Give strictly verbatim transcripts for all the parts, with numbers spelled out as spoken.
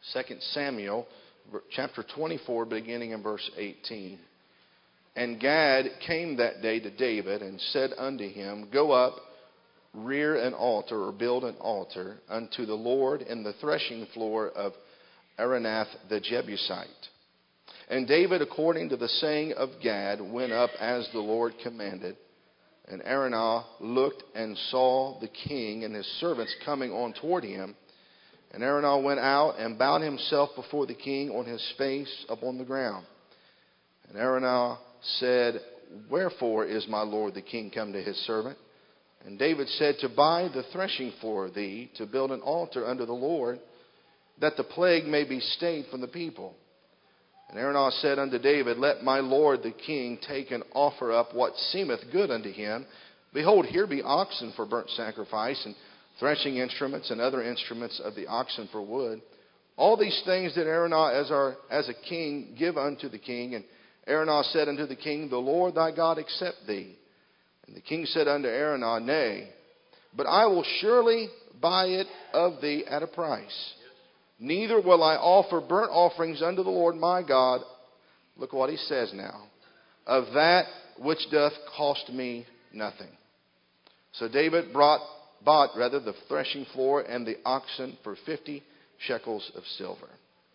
Second Samuel chapter twenty-four, beginning in verse eighteen. And Gad came that day to David and said unto him, Go up, rear an altar, or build an altar unto the Lord in the threshing floor of Aranath the Jebusite. And David, according to the saying of Gad, went up as the Lord commanded. And Araunah looked and saw the king and his servants coming on toward him. And Araunah went out and bowed himself before the king on his face upon the ground. And Araunah said, Wherefore is my lord the king come to his servant? And David said, To buy the threshing floor of thee, to build an altar unto the Lord, that the plague may be stayed from the people. And Araunah said unto David, Let my lord the king take and offer up what seemeth good unto him. Behold, here be oxen for burnt sacrifice, and threshing instruments, and other instruments of the oxen for wood. All these things did Araunah as, our, as a king give unto the king. And Araunah said unto the king, The Lord thy God accept thee. And the king said unto Araunah, Nay, but I will surely buy it of thee at a price. Neither will I offer burnt offerings unto the Lord my God. Look what he says now. Of that which doth cost me nothing. So David brought, bought rather the threshing floor and the oxen for fifty shekels of silver.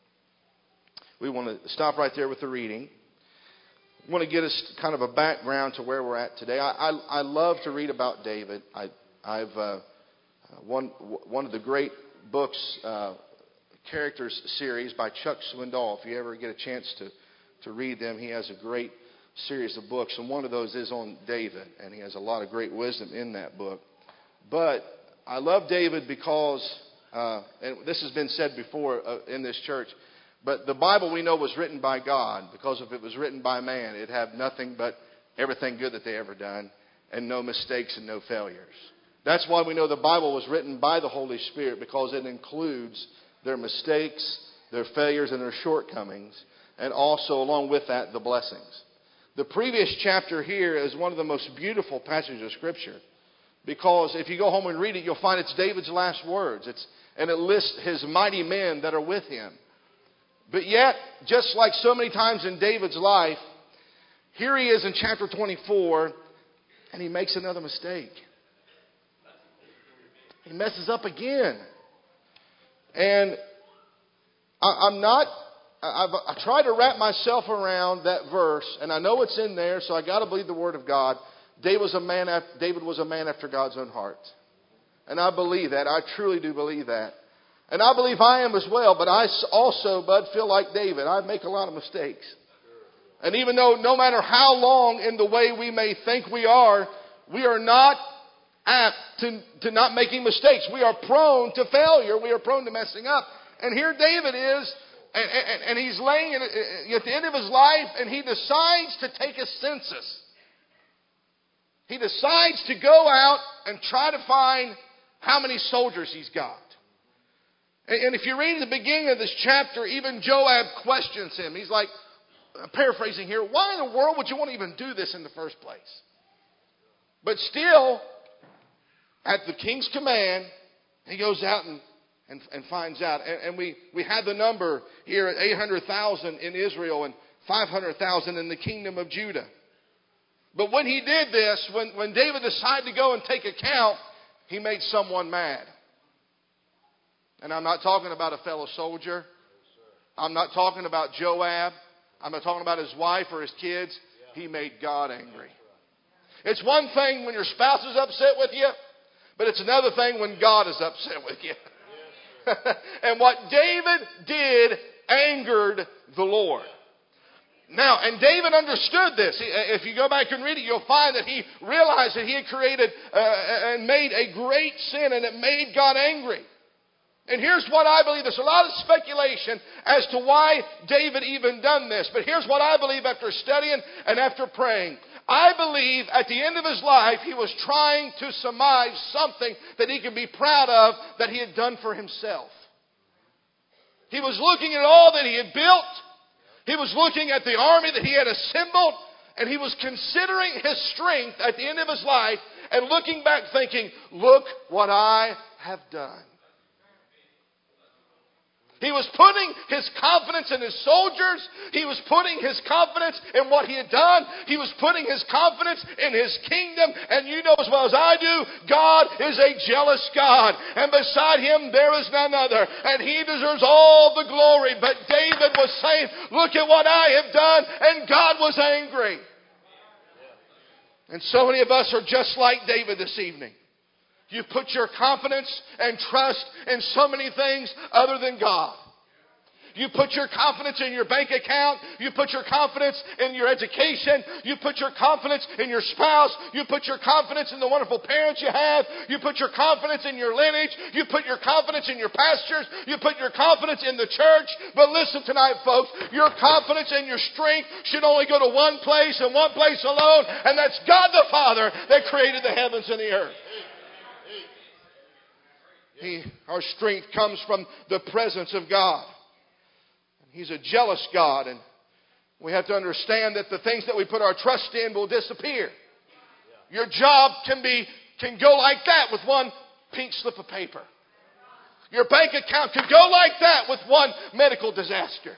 We want to stop right there with the reading. I want to get us kind of a background to where we're at today. I, I, I love to read about David. I, I've uh, one one of the great books, uh, Characters series by Chuck Swindoll. If you ever get a chance to, to read them, he has a great series of books. And one of those is on David. And he has a lot of great wisdom in that book. But I love David because, uh, and this has been said before uh, in this church, but the Bible we know was written by God. Because if it was written by man, it'd have nothing but everything good that they ever done. And no mistakes and no failures. That's why we know the Bible was written by the Holy Spirit. Because it includes their mistakes, their failures, and their shortcomings. And also, along with that, the blessings. The previous chapter here is one of the most beautiful passages of Scripture. Because if you go home and read it, you'll find it's David's last words. It's, and it lists his mighty men that are with him. But yet, just like so many times in David's life, here he is in chapter twenty-four, and he makes another mistake. He messes up again. And I, I'm not, I've, I try to wrap myself around that verse, and I know it's in there, so I got to believe the Word of God. David was a man. David was a man after God's own heart, and I believe that. I truly do believe that, and I believe I am as well. But I also, bud, feel like David. I make a lot of mistakes, and even though no matter how long in the way we may think we are, we are not apt to, to not making mistakes. We are prone to failure. We are prone to messing up. And here David is, and, and, and he's laying at the end of his life, and he decides to take a census. He decides to go out and try to find how many soldiers he's got. And, and if you read the beginning of this chapter, even Joab questions him. He's like, paraphrasing here, why in the world would you want to even do this in the first place? But still, at the king's command, he goes out and, and, and finds out. And, and we, we had the number here at eight hundred thousand in Israel and five hundred thousand in the kingdom of Judah. But when he did this, when, when David decided to go and take account, he made someone mad. And I'm not talking about a fellow soldier. I'm not talking about Joab. I'm not talking about his wife or his kids. He made God angry. It's one thing when your spouse is upset with you, but it's another thing when God is upset with you. And what David did angered the Lord. Now, and David understood this. If you go back and read it, you'll find that he realized that he had created uh, and made a great sin, and it made God angry. And here's what I believe. There's a lot of speculation as to why David even done this. But here's what I believe after studying and after praying. I believe at the end of his life, he was trying to surmise something that he could be proud of that he had done for himself. He was looking at all that he had built. He was looking at the army that he had assembled, and he was considering his strength at the end of his life and looking back thinking, look what I have done. He was putting his confidence in his soldiers. He was putting his confidence in what he had done. He was putting his confidence in his kingdom. And you know as well as I do, God is a jealous God. And beside him there is none other. And he deserves all the glory. But David was saying, look at what I have done. And God was angry. And so many of us are just like David this evening. You put your confidence and trust in so many things other than God. You put your confidence in your bank account. You put your confidence in your education. You put your confidence in your spouse. You put your confidence in the wonderful parents you have. You put your confidence in your lineage. You put your confidence in your pastors. You put your confidence in the church. But listen tonight, folks. Your confidence and your strength should only go to one place and one place alone. And that's God the Father that created the heavens and the earth. He, our strength comes from the presence of God. He's a jealous God, and we have to understand that the things that we put our trust in will disappear. Your job can be can go like that with one pink slip of paper. Your bank account can go like that with one medical disaster.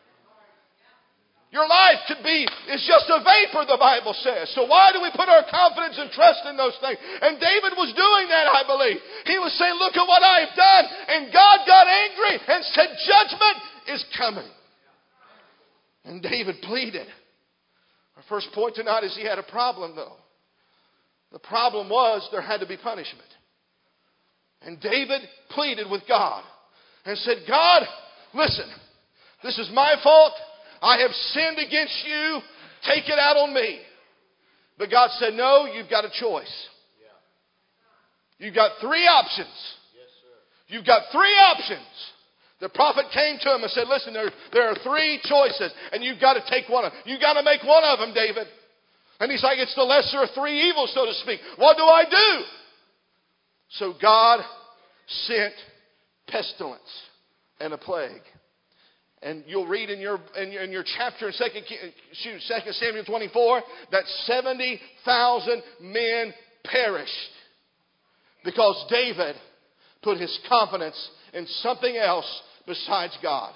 Your life could be, it's just a vapor, the Bible says. So why do we put our confidence and trust in those things? And David was doing that, I believe. He was saying, look at what I've done. And God got angry and said, judgment is coming. And David pleaded. Our first point tonight is he had a problem, though. The problem was there had to be punishment. And David pleaded with God and said, God, listen, this is my fault. I have sinned against you. Take it out on me. But God said, no, you've got a choice. You've got three options. You've got three options. The prophet came to him and said, listen, there, there are three choices. And you've got to take one of them. You've got to make one of them, David. And he's like, it's the lesser of three evils, so to speak. What do I do? So God sent pestilence and a plague. And you'll read in your in your, in your chapter in Second shoot, Second Samuel twenty-four that seventy thousand men perished because David put his confidence in something else besides God.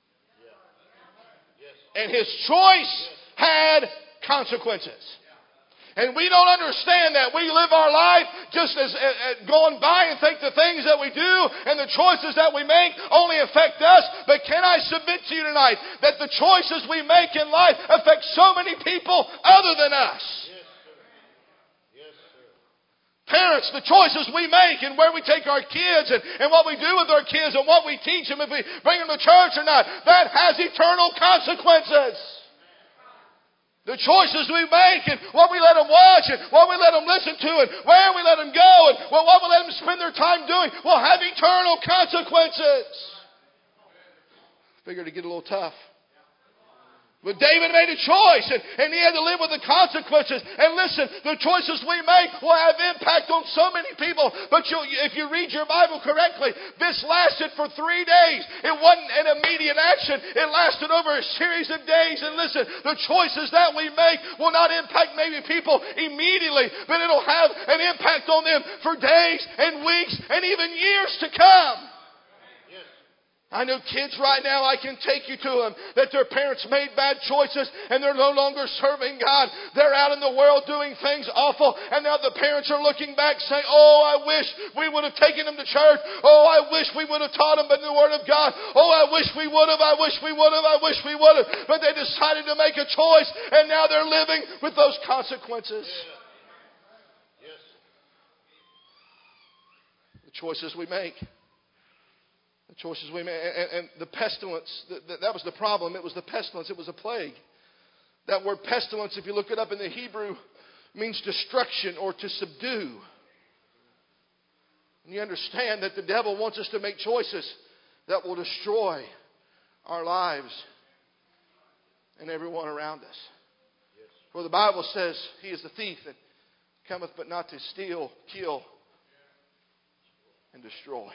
And his choice had consequences. And we don't understand that. We live our life just as uh, going by and think the things that we do and the choices that we make only affect us. But can I submit to you tonight that the choices we make in life affect so many people other than us? Yes, sir. Yes, sir. Parents, the choices we make and where we take our kids and, and what we do with our kids and what we teach them, if we bring them to church or not, that has eternal consequences. The choices we make and what we let them watch and what we let them listen to and where we let them go and what we let them spend their time doing will have eternal consequences. Figured to get a little tough. But David made a choice, and, and he had to live with the consequences. And listen, the choices we make will have impact on so many people. But you, if you read your Bible correctly, this lasted for three days. It wasn't an immediate action. It lasted over a series of days. And listen, the choices that we make will not impact maybe people immediately, but it'll have an impact on them for days and weeks and even years to come. I know kids right now, I can take you to them, that their parents made bad choices and they're no longer serving God. They're out in the world doing things awful, and now the parents are looking back saying, oh, I wish we would have taken them to church. Oh, I wish we would have taught them in the Word of God. Oh, I wish we would have, I wish we would have, I wish we would have. But they decided to make a choice, and now they're living with those consequences. Yes. The choices we make. The choices we made. And, and the pestilence, that, that was the problem. It was the pestilence. It was a plague. That word pestilence, if you look it up in the Hebrew, means destruction or to subdue. And you understand that the devil wants us to make choices that will destroy our lives and everyone around us. For the Bible says he is the thief that cometh but not to steal, kill, and destroy.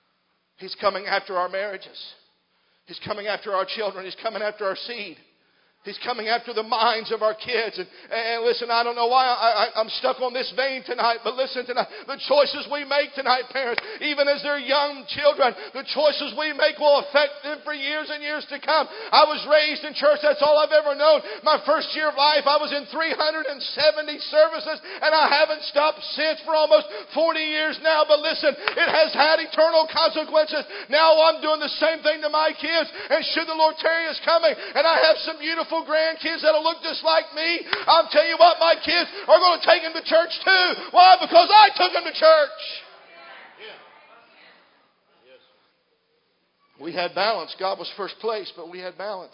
He's coming after our marriages. He's coming after our children. He's coming after our seed. He's coming after the minds of our kids. And, and listen, I don't know why I, I, I'm stuck on this vein tonight, but listen tonight. The choices we make tonight, parents, even as they're young children, the choices we make will affect them for years and years to come. I was raised in church. That's all I've ever known. My first year of life, I was in three hundred seventy services, and I haven't stopped since for almost forty years now. But listen, it has had eternal consequences. Now I'm doing the same thing to my kids. And should the Lord tarry is coming, and I have some beautiful grandkids that'll look just like me, I'll tell you what, my kids are going to take them to church too. Why? Because I took them to church. We had balance. God was first place, but we had balance.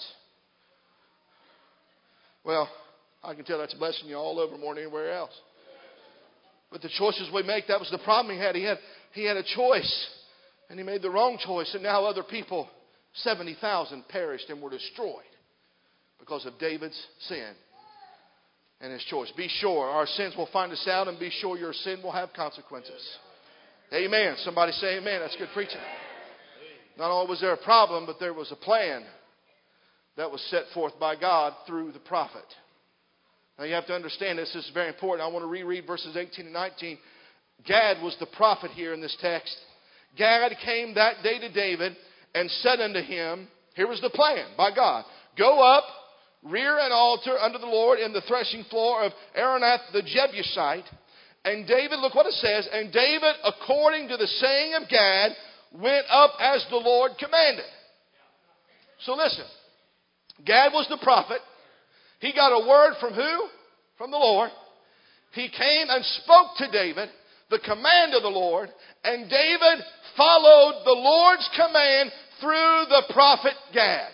Well, I can tell that's blessing you all over more than anywhere else. But the choices we make, that was the problem he had. He had, he had a choice, and he made the wrong choice, and now other people, seventy thousand, perished and were destroyed because of David's sin and his choice. Be sure our sins will find us out, and be sure your sin will have consequences. Amen. Somebody say amen. That's good preaching. Not only was there a problem, but there was a plan that was set forth by God through the prophet. Now you have to understand this. This is very important. I want to reread verses eighteen and nineteen. Gad was the prophet here in this text. Gad came that day to David and said unto him, here was the plan by God. Go up, rear an altar unto the Lord in the threshing floor of Araunah the Jebusite. And David, look what it says, and David, according to the saying of Gad, went up as the Lord commanded. So listen, Gad was the prophet. He got a word from who? From the Lord. He came and spoke to David the command of the Lord, and David followed the Lord's command through the prophet Gad.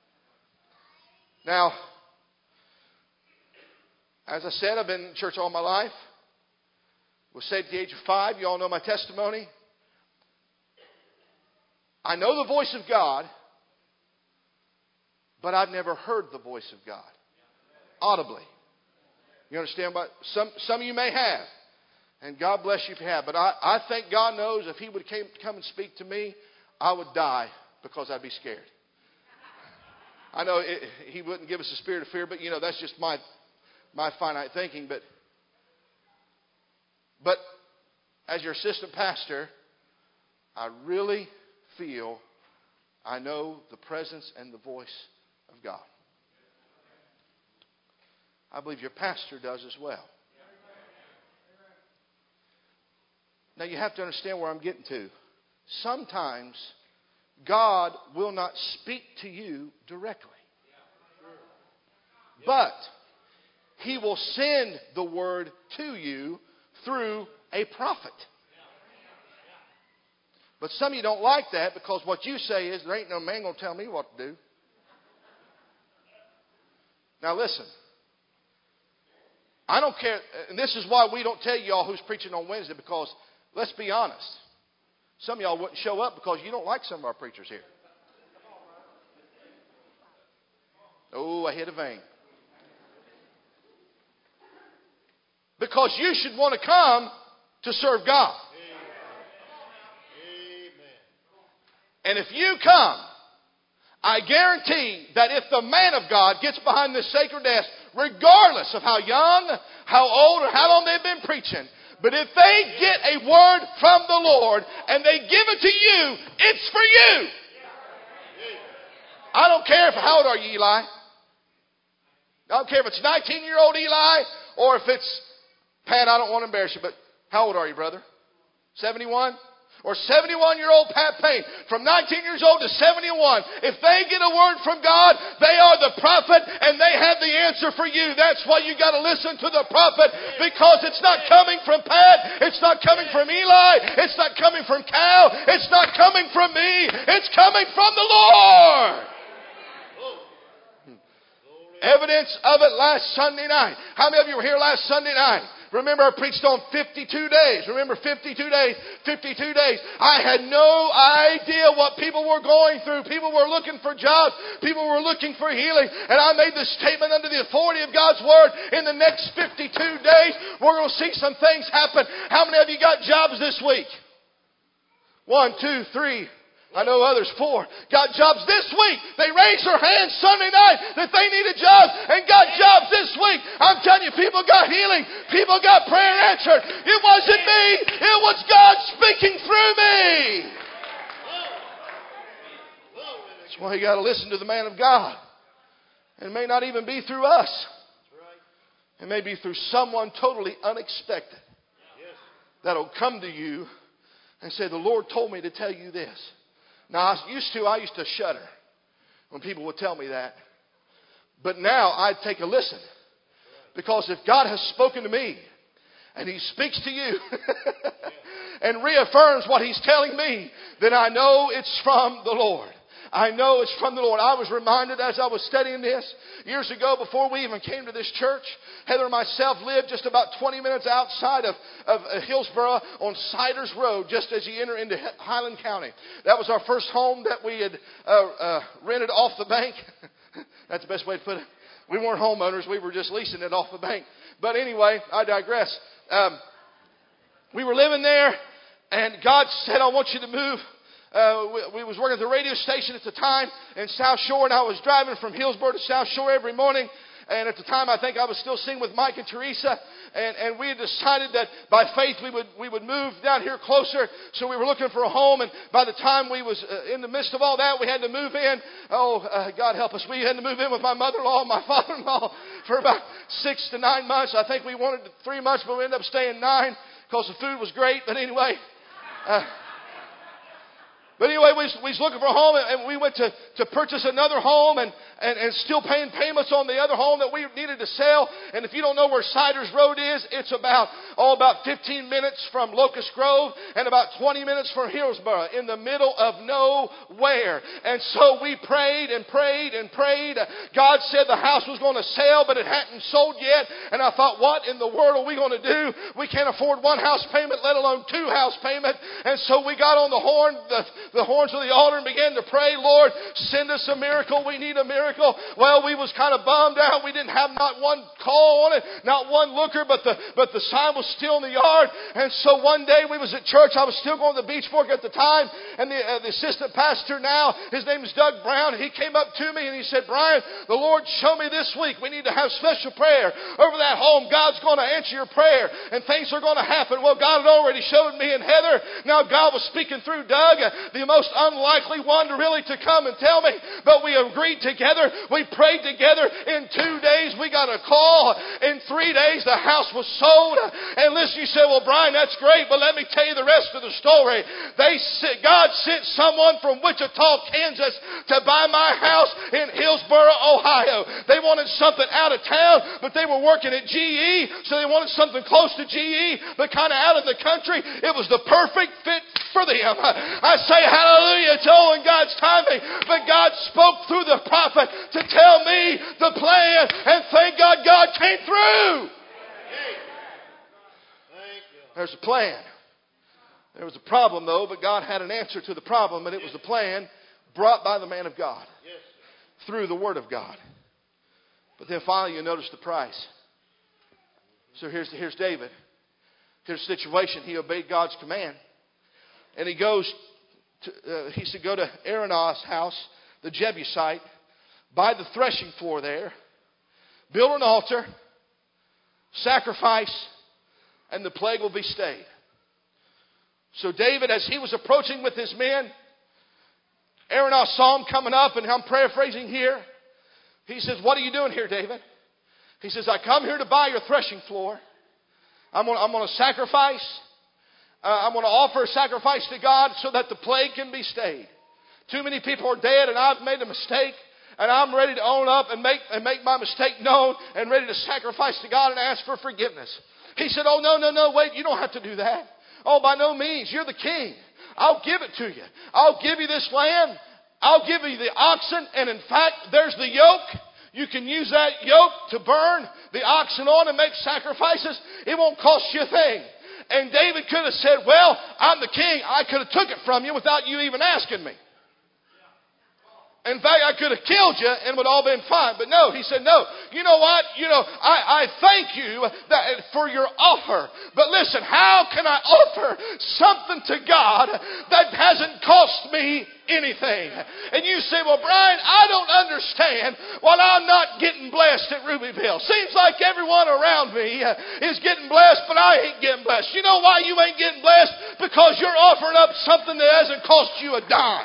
Now, as I said, I've been in church all my life. Was saved at the age of five. You all know my testimony. I know the voice of God, but I've never heard the voice of God audibly. You understand what? Some, some of you may have. And God bless you if you have. But I, I think God knows if He would came, come and speak to me, I would die because I'd be scared. I know it, He wouldn't give us a spirit of fear, but you know, that's just my my finite thinking. But, but as your assistant pastor, I really feel I know the presence and the voice of God. I believe your pastor does as well. Now you have to understand where I'm getting to. Sometimes God will not speak to you directly. But He will send the word to you through a prophet. But some of you don't like that because what you say is, there ain't no man going to tell me what to do. Now listen. I don't care. And this is why we don't tell you all who's preaching on Wednesday, because let's be honest. Some of y'all wouldn't show up because you don't like some of our preachers here. Oh, I hit a vein. Because you should want to come to serve God. And if you come, I guarantee that if the man of God gets behind this sacred desk, regardless of how young, how old, or how long they've been preaching, but if they get a word from the Lord and they give it to you, it's for you. I don't care if, how old are you, Eli? I don't care if it's nineteen-year-old Eli or if it's, Pat, I don't want to embarrass you, but how old are you, brother? seventy-one? Or seventy-one-year-old Pat Payne, from nineteen years old to seventy-one. If they get a word from God, they are the prophet and they have the answer for you. That's why you got to listen to the prophet, because it's not coming from Pat. It's not coming from Eli. It's not coming from Cal. It's not coming from me. It's coming from the Lord. Evidence of it last Sunday night. How many of you were here last Sunday night? Remember, I preached on fifty-two days. Remember, fifty-two days? fifty-two days. I had no idea what people were going through. People were looking for jobs. People were looking for healing. And I made this statement under the authority of God's Word. In the next fifty-two days, we're going to see some things happen. How many of you got jobs this week? One, two, three, I know others, four, got jobs this week. They raised their hands Sunday night that they needed jobs and got jobs this week. I'm telling you, people got healing. People got prayer answered. It wasn't me. It was God speaking through me. That's why you got to listen to the man of God. And it may not even be through us. It may be through someone totally unexpected that'll come to you and say, the Lord told me to tell you this. Now, I used to, I used to shudder when people would tell me that. But now I take a listen. Because if God has spoken to me and He speaks to you and reaffirms what He's telling me, then I know it's from the Lord. I know it's from the Lord. I was reminded as I was studying this years ago, before we even came to this church, Heather and myself lived just about twenty minutes outside of, of Hillsboro on Siders Road, just as you enter into Highland County. That was our first home that we had uh, uh, rented off the bank. That's the best way to put it. We weren't homeowners. We were just leasing it off the bank. But anyway, I digress. Um, we were living there, and God said, I want you to move. Uh, we, we was working at the radio station at the time in South Shore, and I was driving from Hillsboro to South Shore every morning. And at the time, I think I was still singing with Mike and Teresa. And, and we had decided that by faith we would we would move down here closer. So we were looking for a home. And by the time we was uh, in the midst of all that, we had to move in. Oh, uh, God help us. We had to move in with my mother-in-law and my father-in-law for about six to nine months. I think we wanted three months, but we ended up staying nine because the food was great. But anyway... Uh, But anyway, we was, we was looking for a home, and we went to, to purchase another home and, and, and still paying payments on the other home that we needed to sell. And if you don't know where Siders Road is, it's about, oh, about fifteen minutes from Locust Grove and about twenty minutes from Hillsboro, in the middle of nowhere. And so we prayed and prayed and prayed. God said the house was going to sell, but it hadn't sold yet. And I thought, what in the world are we going to do? We can't afford one house payment, let alone two house payments. And so we got on the horn, the the horns of the altar, and began to pray, Lord, send us a miracle. We need a miracle. Well, we was kind of bummed out. We didn't have not one call on it, not one looker, but the but the sign was still in the yard. And so one day we was at church. I was still going to the Beach Fork at the time, and the, uh, the assistant pastor now, his name is Doug Brown. He came up to me and he said, Brian, the Lord showed me this week we need to have special prayer over that home. God's going to answer your prayer, and things are going to happen. Well, God had already showed me and Heather. Now God was speaking through Doug, the the most unlikely one to really to come and tell me, but we agreed together. We prayed together. In two days we got a call. In three days the house was sold. And listen, you say, well, Brian, that's great, but let me tell you the rest of the story. They God sent someone from Wichita, Kansas to buy my house in Hillsboro, Ohio. They wanted something out of town, but they were working at G E, so they wanted something close to G E, but kind of out of the country. It was the perfect fit for them. I say hallelujah, it's all in God's timing. But God spoke through the prophet to tell me the plan, and thank God God came through. There's a plan. There was a problem, though, but God had an answer to the problem, and it was the plan brought by the man of God through the Word of God. But then finally you notice the price. So here's, here's David. Here's the situation. He obeyed God's command. And he goes to, uh, he said, go to Araunah's house, the Jebusite, buy the threshing floor there, build an altar, sacrifice, and the plague will be stayed. So David, as he was approaching with his men, Araunah saw him coming up, and I'm paraphrasing here. He says, what are you doing here, David? He says, I come here to buy your threshing floor. I'm going I'm to sacrifice. Uh, I'm going to offer a sacrifice to God so that the plague can be stayed. Too many people are dead, and I've made a mistake. And I'm ready to own up and make, and make my mistake known and ready to sacrifice to God and ask for forgiveness. He said, oh, no, no, no, wait, you don't have to do that. Oh, by no means. You're the king. I'll give it to you. I'll give you this land. I'll give you the oxen. And in fact, there's the yoke. You can use that yoke to burn the oxen on and make sacrifices. It won't cost you a thing. And David could have said, well, I'm the king. I could have took it from you without you even asking me. In fact, I could have killed you and it would all been fine. But no, he said, no. You know what? You know, I, I thank you that, for your offer. But listen, how can I offer something to God that hasn't cost me anything? And you say, well, Brian, I don't understand why I'm not getting blessed at Rubyville. Seems like everyone around me is getting blessed, but I ain't getting blessed. You know why you ain't getting blessed? Because you're offering up something that hasn't cost you a dime.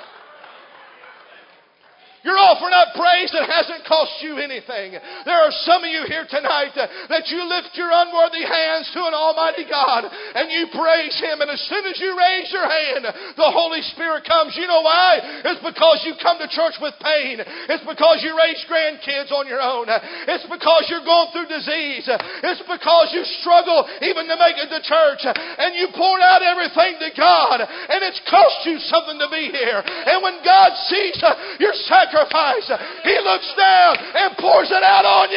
You're offering up praise that hasn't cost you anything. There are some of you here tonight uh, that you lift your unworthy hands to an almighty God and you praise Him. And as soon as you raise your hand, the Holy Spirit comes. You know why? It's because you come to church with pain. It's because you raise grandkids on your own. It's because you're going through disease. It's because you struggle even to make it to church. And you poured out everything to God. And it's cost you something to be here. And when God sees uh, your sacrifice, He looks down and pours it out on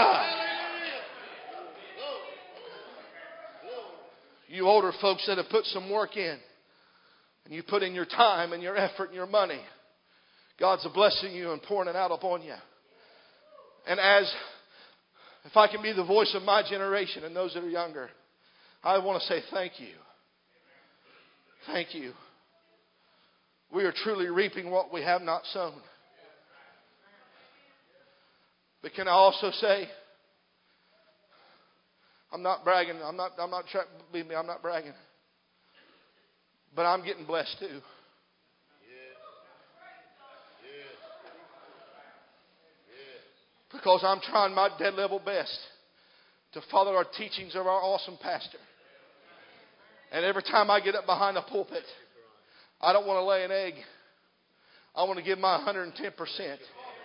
you. You older folks that have put some work in, and you put in your time and your effort and your money, God's blessing you and pouring it out upon you. And as, if I can be the voice of my generation and those that are younger, I want to say thank you. Thank you. We are truly reaping what we have not sown. But can I also say, I'm not bragging. I'm not, I'm not trying, believe me, I'm not bragging. But I'm getting blessed too. Because I'm trying my dead level best to follow our teachings of our awesome pastor. And every time I get up behind the pulpit, I don't want to lay an egg. I want to give my one hundred ten percent.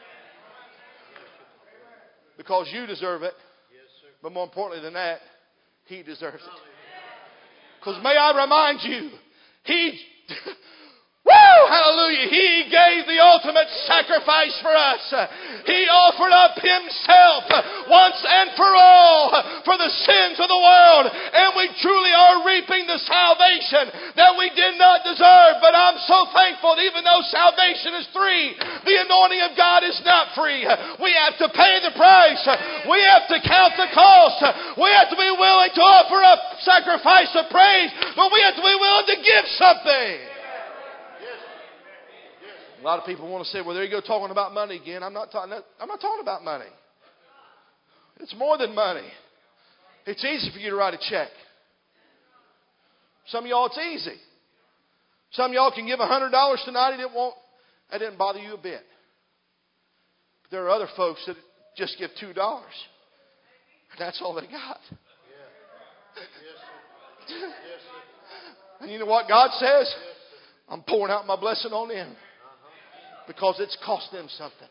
Because you deserve it. But more importantly than that, He deserves it. Because may I remind you, He... Woo! Hallelujah. He gave the ultimate sacrifice for us. He offered up Himself once and for all for the sins of the world. And we truly are reaping the salvation that we did not deserve. But I'm so thankful that even though salvation is free, the anointing of God is not free. We have to pay the price. We have to count the cost. We have to be willing to offer up sacrifice of praise. But we have to be willing to give something. A lot of people want to say, well, there you go talking about money again. I'm not talking, I'm not talking about money. It's more than money. It's easy for you to write a check. Some of y'all, it's easy. Some of y'all can give one hundred dollars tonight and it won't, that didn't bother you a bit. But there are other folks that just give two dollars. That's all they got. And you know what God says? I'm pouring out my blessing on them. Because it's cost them something.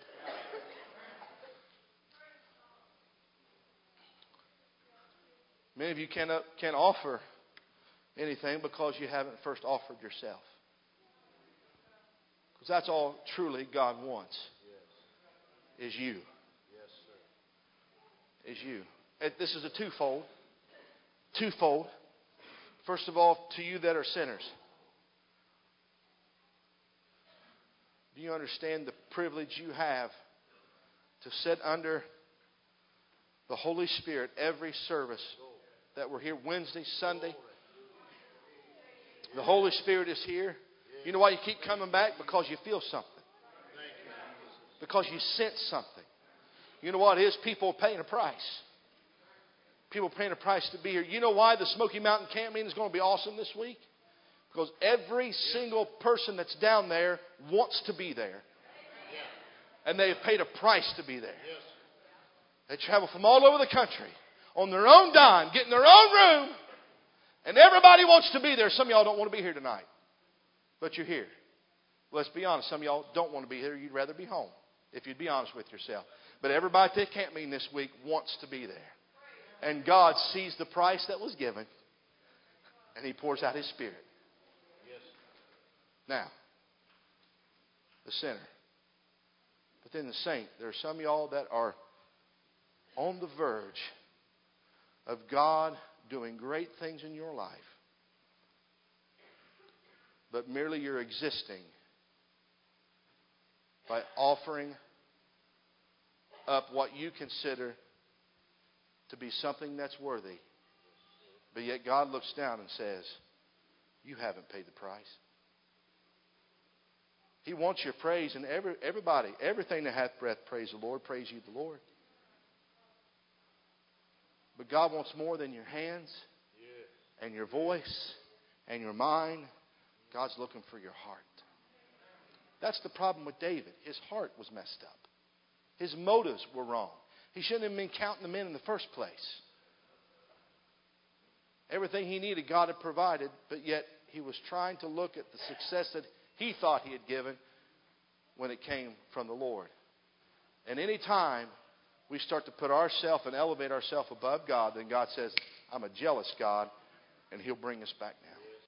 Many of you cannot, can't offer anything because you haven't first offered yourself. Because that's all truly God wants. Is you. Is you. This is a twofold. Twofold. First of all, to you that are sinners. Do you understand the privilege you have to sit under the Holy Spirit every service that we're here, Wednesday, Sunday? The Holy Spirit is here. You know why you keep coming back? Because you feel something. Because you sense something. You know what it is? People are paying a price. People are paying a price to be here. You know why the Smoky Mountain Camp meeting is going to be awesome this week? Because every single person that's down there wants to be there. And they have paid a price to be there. They travel from all over the country on their own dime, getting their own room. And everybody wants to be there. Some of y'all don't want to be here tonight. But you're here. Well, let's be honest. Some of y'all don't want to be here. You'd rather be home. If you'd be honest with yourself. But everybody at the camp meeting this week wants to be there. And God sees the price that was given. And He pours out His Spirit. Now, the sinner. But then the saint. There are some of y'all that are on the verge of God doing great things in your life. But merely you're existing by offering up what you consider to be something that's worthy. But yet God looks down and says, you haven't paid the price. He wants your praise, and every, everybody, everything that hath breath, praise the Lord, praise you the Lord. But God wants more than your hands and your voice and your mind. God's looking for your heart. That's the problem with David. His heart was messed up. His motives were wrong. He shouldn't have been counting them in in the first place. Everything he needed, God had provided, but yet he was trying to look at the success that he thought he had given when it came from the Lord. And any time we start to put ourselves and elevate ourselves above God, then God says, I'm a jealous God, and He'll bring us back down.